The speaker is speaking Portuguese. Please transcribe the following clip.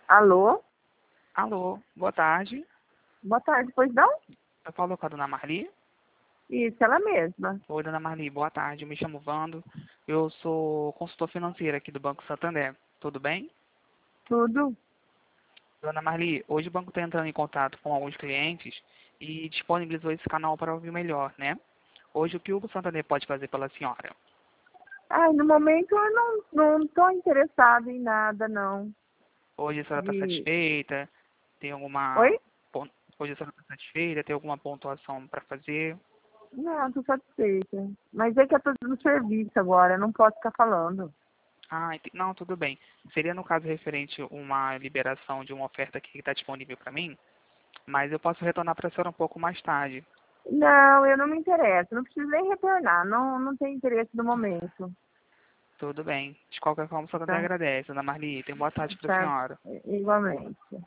Alô? Alô, boa tarde. Boa tarde, pois não? Eu falo com a dona Marli. Isso, ela mesma. Oi, dona Marli, boa tarde. Eu me chamo Vando. Eu sou consultor financeiro aqui do Banco Santander. Tudo bem? Tudo? Dona Marli, hoje o banco está entrando em contato com alguns clientes e disponibilizou esse canal para ouvir melhor, né? Hoje, o que o Santander pode fazer pela senhora? Ai, no momento eu não tô interessada em nada, não. Hoje a senhora está De... satisfeita? Tem alguma... Oi? Hoje a senhora está satisfeita? Tem alguma pontuação para fazer? Não, tô satisfeita. Mas é que eu tô no serviço agora, eu não posso ficar falando. Ah, não, tudo bem. Seria, no caso, referente uma liberação de uma oferta que está disponível para mim, mas eu posso retornar para a senhora um pouco mais tarde. Não, eu não me interesso, não preciso nem retornar, não tenho interesse no momento. Tudo bem. De qualquer forma, a senhora até Tá? agradece, Ana Marli. Tenha boa tarde para a Tá? senhora. Igualmente.